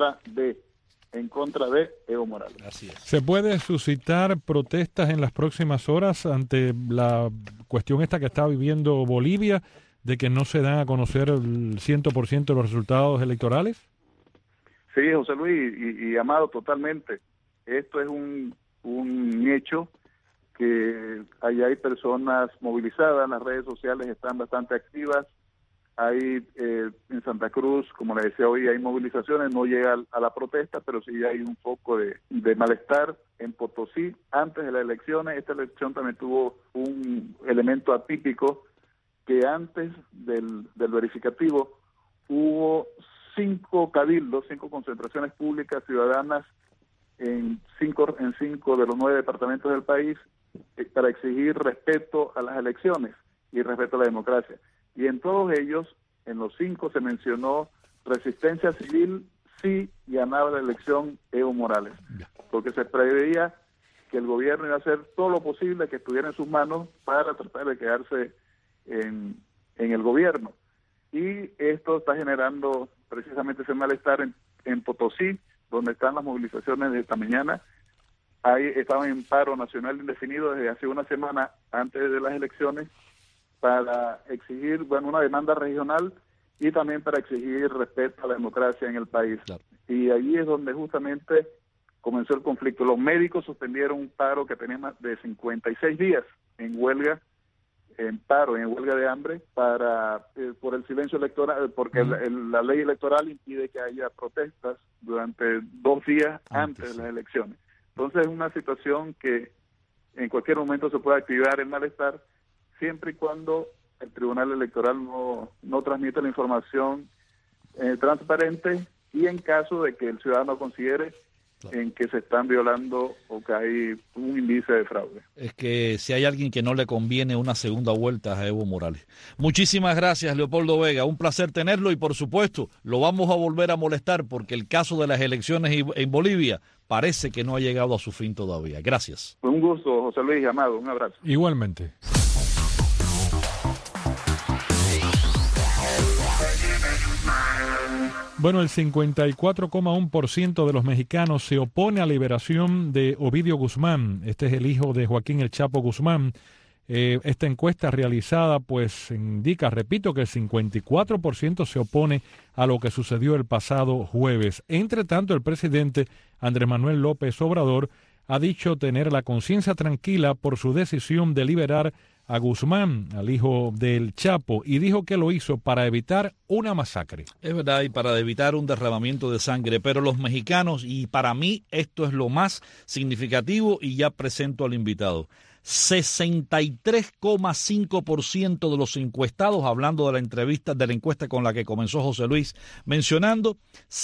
en contra de Evo Morales. Así es. ¿Se puede suscitar protestas en las próximas horas ante la cuestión esta que está viviendo Bolivia, de que no se dan a conocer el 100% de los resultados electorales? Sí, José Luis y Amado, totalmente. Esto es un hecho que hay personas movilizadas, las redes sociales están bastante activas. Hay en Santa Cruz, como le decía hoy, hay movilizaciones, no llega a la protesta, pero sí hay un foco de malestar. En Potosí, antes de las elecciones, esta elección también tuvo un elemento atípico, que antes del verificativo hubo 5 cabildos, 5 concentraciones públicas ciudadanas en 5 de los 9 departamentos del país para exigir respeto a las elecciones y respeto a la democracia. Y en todos ellos, en los 5, se mencionó resistencia civil si ganaba la elección Evo Morales, porque se preveía que el gobierno iba a hacer todo lo posible que estuviera en sus manos para tratar de quedarse en el gobierno. Y esto está generando precisamente ese malestar en Potosí, donde están las movilizaciones de esta mañana. Ahí estaban en paro nacional indefinido desde hace una semana antes de las elecciones, para exigir, una demanda regional y también para exigir respeto a la democracia en el país. Claro. Y allí es donde justamente comenzó el conflicto. Los médicos suspendieron un paro que tenía más de 56 días en huelga, en huelga de hambre, por el silencio electoral, porque la ley electoral impide que haya protestas durante 2 días antes de las elecciones. Entonces es una situación que en cualquier momento se puede activar el malestar, siempre y cuando el Tribunal Electoral no transmite la información transparente, y en caso de que el ciudadano considere en que se están violando o que hay un índice de fraude. Es que si hay alguien que no le conviene una segunda vuelta a Evo Morales. Muchísimas gracias, Leopoldo Vega. Un placer tenerlo y, por supuesto, lo vamos a volver a molestar porque el caso de las elecciones en Bolivia parece que no ha llegado a su fin todavía. Gracias. Un gusto, José Luis, Amado. Un abrazo. Igualmente. Bueno, el 54,1% de los mexicanos se opone a la liberación de Ovidio Guzmán. Este es el hijo de Joaquín El Chapo Guzmán. Esta encuesta realizada pues indica, repito, que el 54% se opone a lo que sucedió el pasado jueves. Entre tanto, el presidente Andrés Manuel López Obrador ha dicho tener la conciencia tranquila por su decisión de liberar a Guzmán, al hijo del Chapo, y dijo que lo hizo para evitar una masacre. Es verdad, y para evitar un derramamiento de sangre, pero los mexicanos, y para mí esto es lo más significativo, y ya presento al invitado, 63,5% de los encuestados, hablando de la encuesta con la que comenzó José Luis mencionando,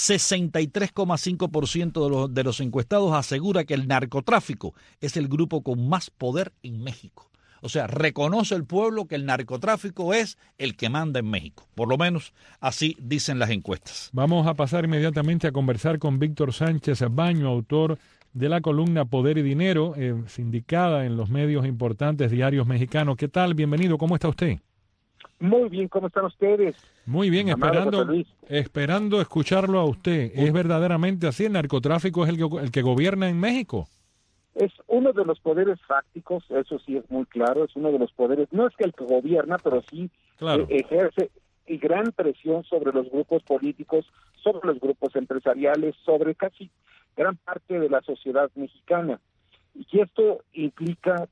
63,5% de los encuestados asegura que el narcotráfico es el grupo con más poder en México. O sea, reconoce el pueblo que el narcotráfico es el que manda en México. Por lo menos así dicen las encuestas. Vamos a pasar inmediatamente a conversar con Víctor Sánchez Baño, autor de la columna Poder y Dinero, sindicada en los medios importantes diarios mexicanos. ¿Qué tal? Bienvenido. ¿Cómo está usted? Muy bien. ¿Cómo están ustedes? Muy bien. Esperando escucharlo a usted. ¿Es verdaderamente así? ¿El narcotráfico es el que gobierna en México? Es uno de los poderes fácticos, eso sí es muy claro, es uno de los poderes, no es que el que gobierna, pero sí ejerce gran presión sobre los grupos políticos, sobre los grupos empresariales, sobre casi gran parte de la sociedad mexicana. Y esto implica,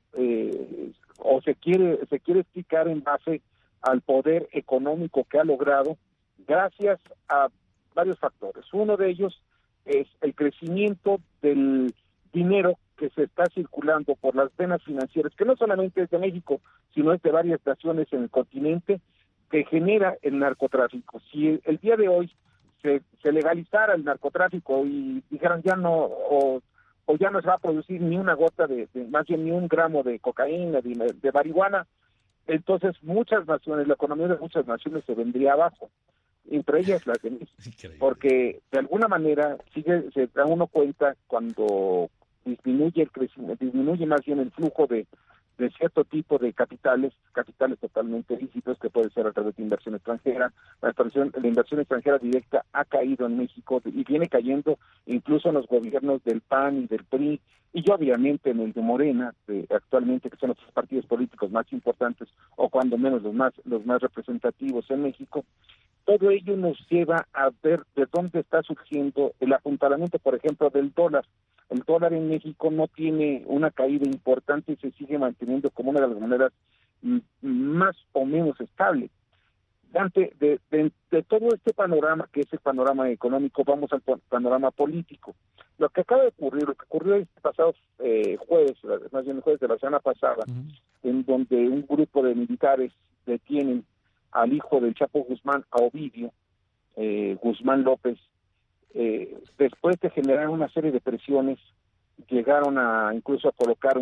o se quiere explicar en base al poder económico que ha logrado gracias a varios factores. Uno de ellos es el crecimiento del dinero que se está circulando por las venas financieras, que no solamente es de México, sino es de varias naciones en el continente, que genera el narcotráfico. Si el día de hoy se legalizara el narcotráfico y dijeran ya no, o ya no se va a producir ni una gota más bien ni un gramo de cocaína, de marihuana, entonces muchas naciones, la economía de muchas naciones se vendría abajo, entre ellas las de México. Porque de alguna manera se da uno cuenta cuando disminuye el crecimiento, disminuye más bien el flujo de cierto tipo de capitales totalmente ilícitos, que puede ser a través de inversión extranjera. La inversión extranjera directa ha caído en México y viene cayendo incluso en los gobiernos del PAN y del PRI, y obviamente en el de Morena, actualmente, que son los partidos políticos más importantes, o cuando menos los más representativos en México. Todo ello nos lleva a ver de dónde está surgiendo el apuntalamiento, por ejemplo, del dólar. El dólar en México no tiene una caída importante y se sigue manteniendo como una de las monedas más o menos estable. De todo este panorama, que es el panorama económico, vamos al panorama político. Lo que acaba de ocurrir, lo que ocurrió este pasado jueves, más bien el jueves de la semana pasada, en donde un grupo de militares detienen al hijo del Chapo Guzmán, a Ovidio Guzmán López, después de generar una serie de presiones, llegaron incluso a colocar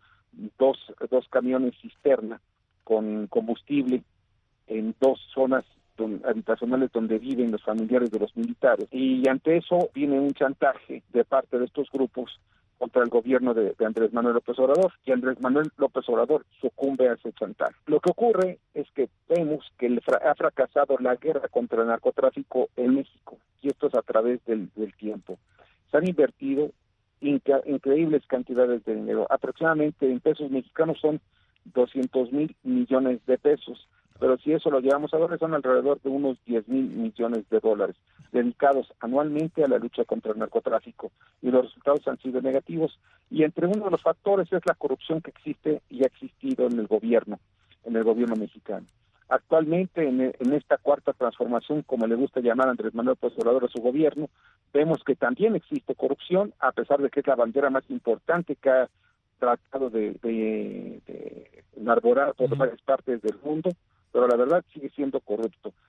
dos camiones cisterna con combustible en dos zonas habitacionales donde viven los familiares de los militares. Y ante eso viene un chantaje de parte de estos grupos contra el gobierno de Andrés Manuel López Obrador, y Andrés Manuel López Obrador sucumbe a ese chantaje. Lo que ocurre es que vemos que ha fracasado la guerra contra el narcotráfico en México, y esto es a través del tiempo. Se han invertido increíbles cantidades de dinero, aproximadamente en pesos mexicanos son 200,000 millones de pesos, pero si eso lo llevamos a dólares son alrededor de unos 10,000 millones de dólares dedicados anualmente a la lucha contra el narcotráfico, y los resultados han sido negativos, y entre uno de los factores es la corrupción que existe y ha existido en el gobierno mexicano. Actualmente en esta cuarta transformación, como le gusta llamar a Andrés Manuel López Obrador a su gobierno, vemos que también existe corrupción, a pesar de que es la bandera más importante que ha tratado de enarborar por varias partes del mundo, pero la verdad sigue siendo corrupto.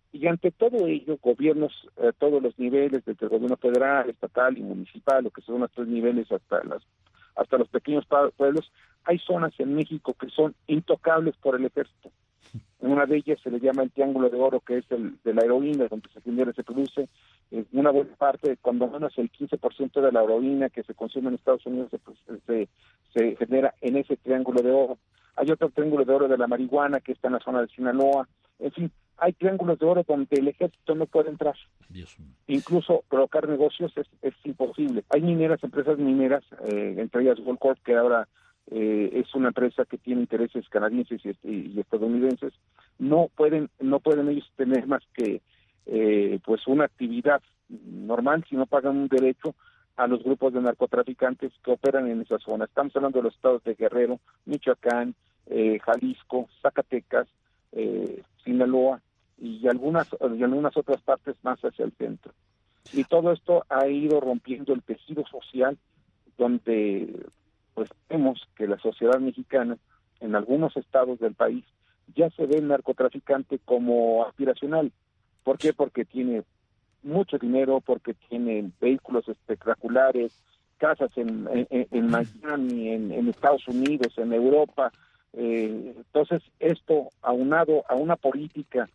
Y ante todo ello, gobiernos a todos los niveles, desde el gobierno federal, estatal y municipal, lo que son los 3 niveles hasta los pequeños pueblos, hay zonas en México que son intocables por el ejército. En una de ellas se le llama el Triángulo de Oro, que es el de la heroína, donde se genera, se produce una buena parte, cuando menos el 15% de la heroína que se consume en Estados Unidos se genera en ese Triángulo de Oro. Hay otro Triángulo de Oro de la marihuana, que está en la zona de Sinaloa. En fin, hay triángulos de oro donde el ejército no puede entrar. Incluso colocar negocios es imposible. Hay empresas mineras, entre ellas Goldcorp, que ahora es una empresa que tiene intereses canadienses y estadounidenses. No pueden ellos tener más que pues una actividad normal si no pagan un derecho a los grupos de narcotraficantes que operan en esa zona. Estamos hablando de los estados de Guerrero, Michoacán, Jalisco, Zacatecas, Sinaloa y algunas otras partes más hacia el centro. Y todo esto ha ido rompiendo el tejido social, donde pues vemos que la sociedad mexicana en algunos estados del país ya se ve el narcotraficante como aspiracional. ¿Por qué? Porque tiene mucho dinero, porque tiene vehículos espectaculares, casas en Miami, en Estados Unidos, en Europa. Entonces esto, aunado a una política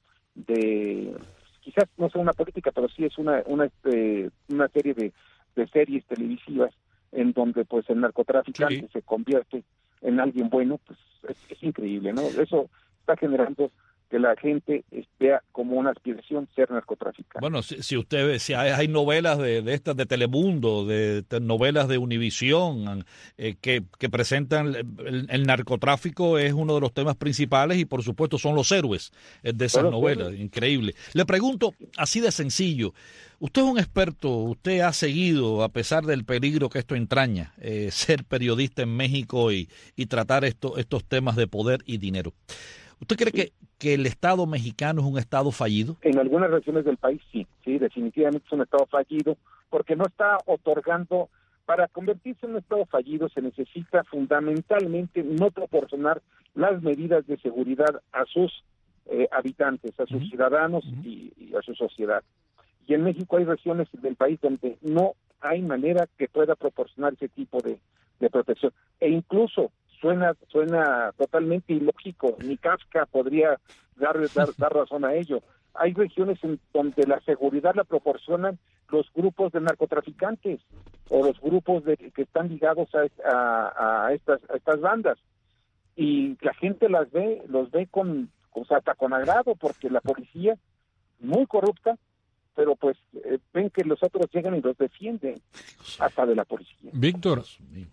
quizás no sea una política, pero sí es una serie de series televisivas en donde pues el narcotraficante se convierte en alguien bueno, pues es increíble, ¿no? Eso está generando que la gente vea como una aspiración ser narcotraficante. Bueno, si usted ve, si hay novelas de estas de Telemundo, de novelas de Univisión, que presentan el narcotráfico, es uno de los temas principales y por supuesto son los héroes de esas novelas, increíble. Le pregunto, así de sencillo, usted es un experto, usted ha seguido, a pesar del peligro que esto entraña, ser periodista en México y tratar estos temas de poder y dinero. ¿Usted cree que el Estado mexicano es un Estado fallido? En algunas regiones del país sí, definitivamente es un Estado fallido, porque no está otorgando. Para convertirse en un Estado fallido se necesita fundamentalmente no proporcionar las medidas de seguridad a sus habitantes, a sus ciudadanos y a su sociedad. Y en México hay regiones del país donde no hay manera que pueda proporcionar ese tipo de protección. E incluso suena totalmente ilógico, ni Kafka podría dar razón a ello. Hay regiones en donde la seguridad la proporcionan los grupos de narcotraficantes o los grupos que están ligados a estas bandas, y la gente los ve hasta con agrado, porque la policía, muy corrupta, pero pues ven que los otros llegan y los defienden hasta de la policía. Víctor,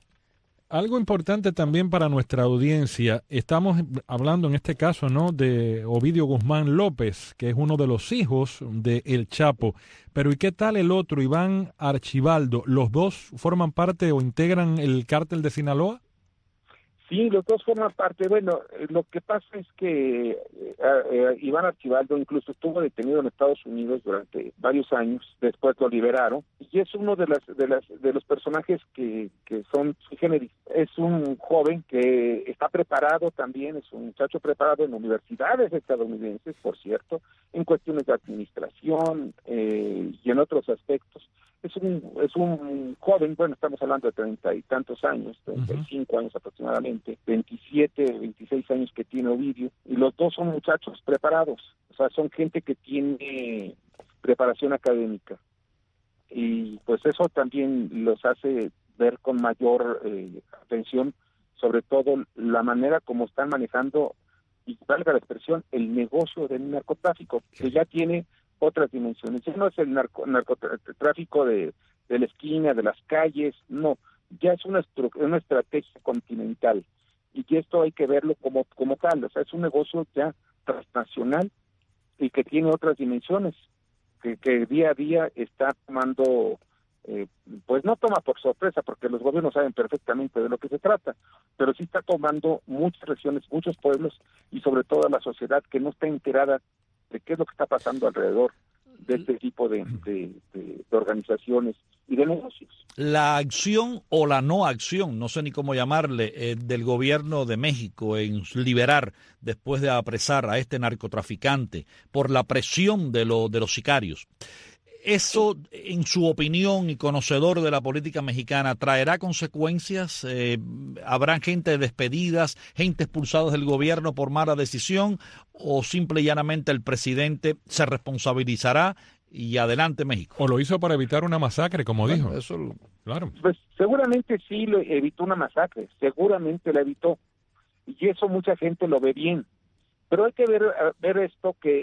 algo importante también para nuestra audiencia, estamos hablando en este caso, ¿no?, de Ovidio Guzmán López, que es uno de los hijos de El Chapo, pero ¿y qué tal el otro, Iván Archibaldo? ¿Los dos forman parte o integran el cártel de Sinaloa? Sí, los dos forman parte. Bueno, lo que pasa es que Iván Archibaldo incluso estuvo detenido en Estados Unidos durante varios años, después lo liberaron, y es uno de los personajes que son sui generis. Es un joven que está preparado también, es un muchacho preparado en universidades estadounidenses, por cierto, en cuestiones de administración y en otros aspectos. Es un joven, bueno, estamos hablando de 30 y tantos años, 35 años aproximadamente, 27, 26 años que tiene Ovidio, y los dos son muchachos preparados, o sea, son gente que tiene preparación académica, y pues eso también los hace ver con mayor atención, sobre todo la manera como están manejando, y valga la expresión, el negocio del narcotráfico, que ya tiene otras dimensiones. Ya no es el narcotráfico de la esquina, de las calles, no, ya es una estrategia continental, y que esto hay que verlo como tal, o sea, es un negocio ya transnacional y que tiene otras dimensiones, que día a día está tomando, pues no toma por sorpresa, porque los gobiernos saben perfectamente de lo que se trata, pero sí está tomando muchas regiones, muchos pueblos, y sobre todo la sociedad que no está enterada de qué es lo que está pasando alrededor de este tipo de organizaciones y de negocios. La acción o la no acción, no sé ni cómo llamarle, del gobierno de México en liberar, después de apresar a este narcotraficante por la presión de los sicarios, ¿eso, en su opinión y conocedor de la política mexicana, traerá consecuencias? ¿Habrá gente despedidas, gente expulsada del gobierno por mala decisión, o simple y llanamente el presidente se responsabilizará y adelante México? O lo hizo para evitar una masacre, como dijo. Eso, claro. Pues seguramente sí lo evitó una masacre, seguramente la evitó, y eso mucha gente lo ve bien. Pero hay que ver esto, que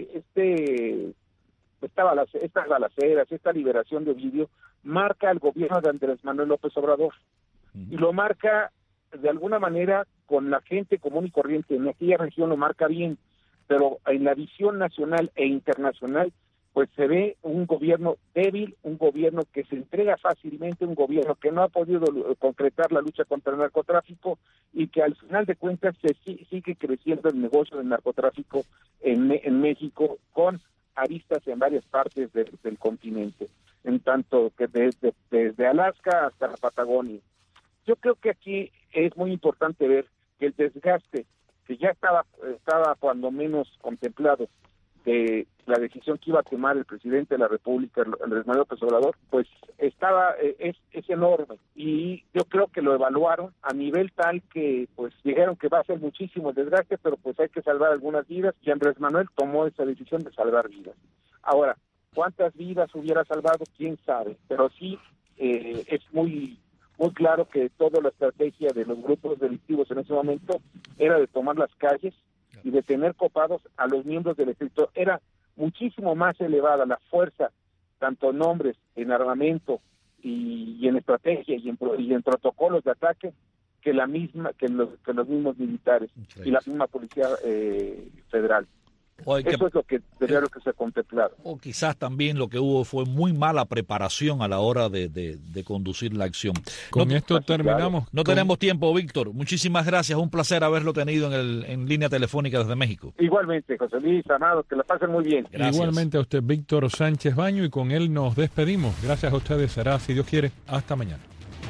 estas balaceras, esta liberación de Ovidio, marca al gobierno de Andrés Manuel López Obrador, y lo marca de alguna manera con la gente común y corriente. En aquella región lo marca bien, pero en la visión nacional e internacional, pues se ve un gobierno débil, un gobierno que se entrega fácilmente, un gobierno que no ha podido concretar la lucha contra el narcotráfico, y que al final de cuentas sigue creciendo el negocio del narcotráfico en México, con aristas en varias partes del continente, en tanto que desde Alaska hasta la Patagonia. Yo creo que aquí es muy importante ver que el desgaste que ya estaba cuando menos contemplado de la decisión que iba a tomar el presidente de la República, Andrés Manuel López Obrador, pues es enorme, y yo creo que lo evaluaron a nivel tal que pues dijeron que va a ser muchísimo el desgaste, pero pues hay que salvar algunas vidas, y Andrés Manuel tomó esa decisión de salvar vidas. Ahora, ¿cuántas vidas hubiera salvado? ¿Quién sabe? Pero sí es muy claro que toda la estrategia de los grupos delictivos en ese momento era de tomar las calles y de tener copados a los miembros del ejército. Era muchísimo más elevada la fuerza, tanto en hombres, en armamento y en estrategia y en protocolos de ataque, que los mismos militares. Increíble. Y la misma Policía Federal. Eso es lo que se ha contemplado. O quizás también lo que hubo fue muy mala preparación a la hora de conducir la acción. Con esto terminamos. No tenemos tiempo, Víctor. Muchísimas gracias. Un placer haberlo tenido en línea telefónica desde México. Igualmente, José Luis, Amado, que la pasen muy bien. Gracias. Igualmente a usted, Víctor Sánchez Baño, y con él nos despedimos. Gracias a ustedes. Será, si Dios quiere, hasta mañana.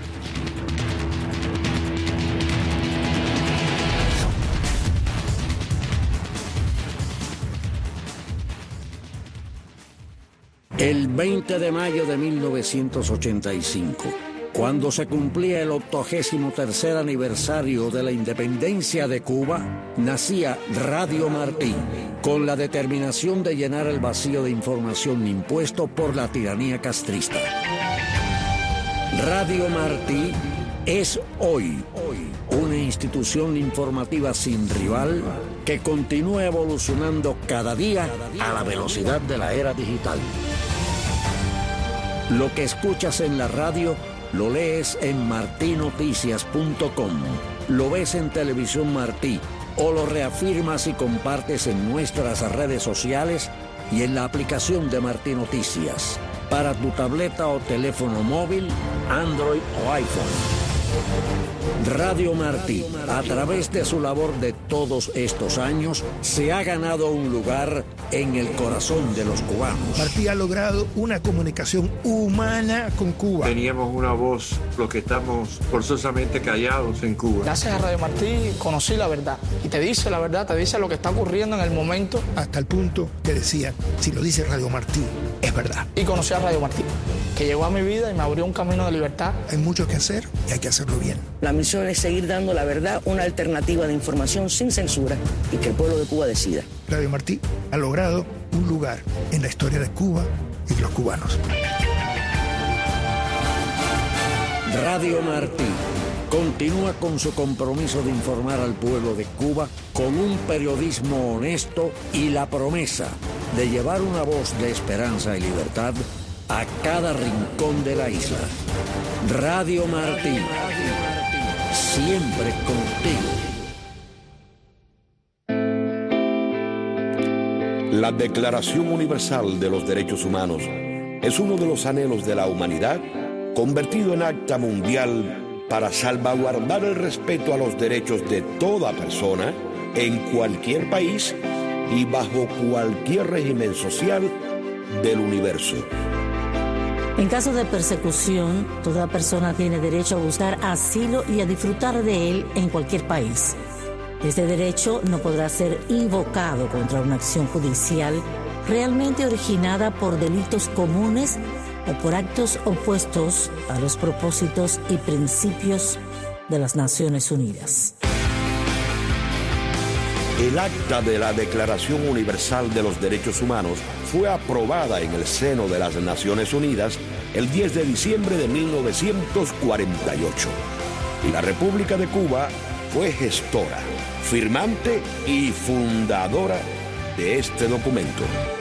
El 20 de mayo de 1985, cuando se cumplía el 83º aniversario de la independencia de Cuba, nacía Radio Martí, con la determinación de llenar el vacío de información impuesto por la tiranía castrista. Radio Martí es hoy una institución informativa sin rival que continúa evolucionando cada día a la velocidad de la era digital. Lo que escuchas en la radio lo lees en martinoticias.com, lo ves en Televisión Martí o lo reafirmas y compartes en nuestras redes sociales y en la aplicación de Martí Noticias para tu tableta o teléfono móvil, Android o iPhone. Radio Martí, a través de su labor de todos estos años, se ha ganado un lugar en el corazón de los cubanos. Martí ha logrado una comunicación humana con Cuba. Teníamos una voz, los que estamos forzosamente callados en Cuba. Gracias a Radio Martí conocí la verdad, y te dice la verdad, te dice lo que está ocurriendo en el momento. Hasta el punto que decían, si lo dice Radio Martí, es verdad. Y conocí a Radio Martí, que llegó a mi vida y me abrió un camino de libertad. Hay mucho que hacer y hay que hacerlo bien. La misión es seguir dando la verdad, una alternativa de información sin censura, y que el pueblo de Cuba decida. Radio Martí ha logrado un lugar en la historia de Cuba y de los cubanos. Radio Martí continúa con su compromiso de informar al pueblo de Cuba con un periodismo honesto y la promesa de llevar una voz de esperanza y libertad a cada rincón de la isla. Radio Martí, siempre contigo. La Declaración Universal de los Derechos Humanos es uno de los anhelos de la humanidad convertido en acta mundial para salvaguardar el respeto a los derechos de toda persona en cualquier país y bajo cualquier régimen social del universo. En caso de persecución, toda persona tiene derecho a buscar asilo y a disfrutar de él en cualquier país. Este derecho no podrá ser invocado contra una acción judicial realmente originada por delitos comunes o por actos opuestos a los propósitos y principios de las Naciones Unidas. El acta de la Declaración Universal de los Derechos Humanos fue aprobada en el seno de las Naciones Unidas el 10 de diciembre de 1948. Y la República de Cuba fue gestora, firmante y fundadora de este documento.